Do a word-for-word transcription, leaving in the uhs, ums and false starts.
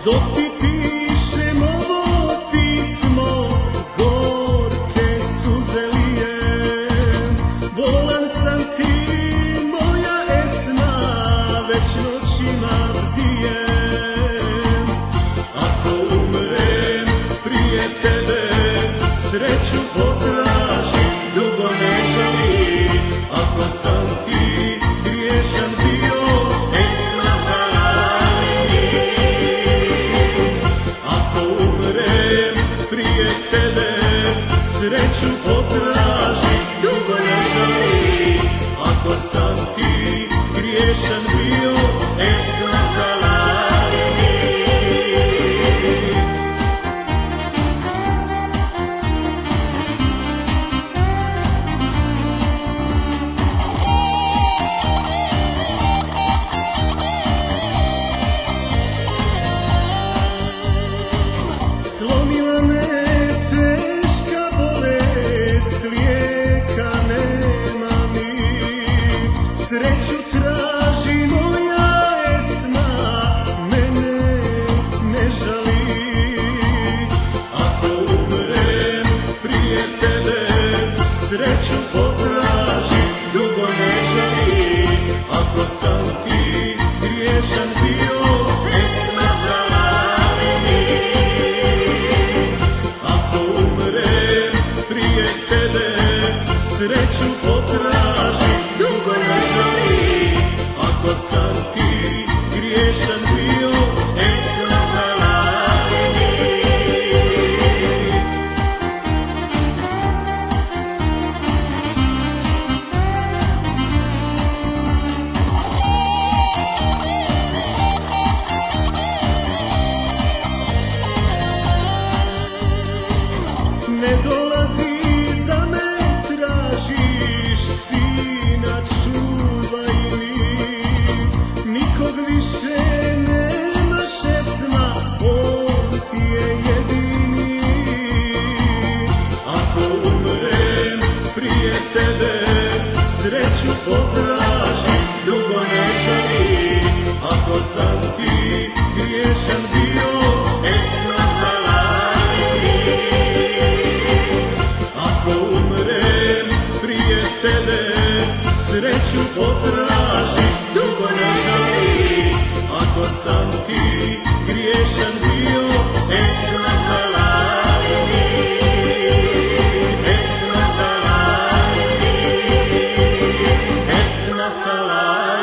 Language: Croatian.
dok ti pišem ovo pismo, gorke suze lijem. Bolan sam ti, moja Esma, već noćima bdijem. Ako umrem prije tebe, sreću potražim, dugo ne žalim. Ako sam ti griješan bio, Esma halali. Ako umrem prije tebe, sreću potražim, dugo ne žalim. Ako sam ti griješan bio, Esma halali. Slomila me teška bolest, lijeka nema mi. Sreću traži moja Esma, mene ne žali. Ako umrem prije tebe, sreću potražim, dugo ne žali. Ako sam ti griješan bio, Esma halali. Ako umrem prije tebe, sreću potražim, dugo ne žali. Ako sam ti griješan bio, Esma halali. Ne dolazi da me tražiš, sina čuvaj mi. Nikog više nemaš Esma, on ti je jedini. Ako umrem prije tebe, sreću potražim, dugo ne žalim. Ako sam ti griješan bio, Esma halali. Ako umrem prije tebe, sreću potražim, dugo ne žalim. Ako sam ti griješan bio, Esma halali. Esma halali. Esma halali.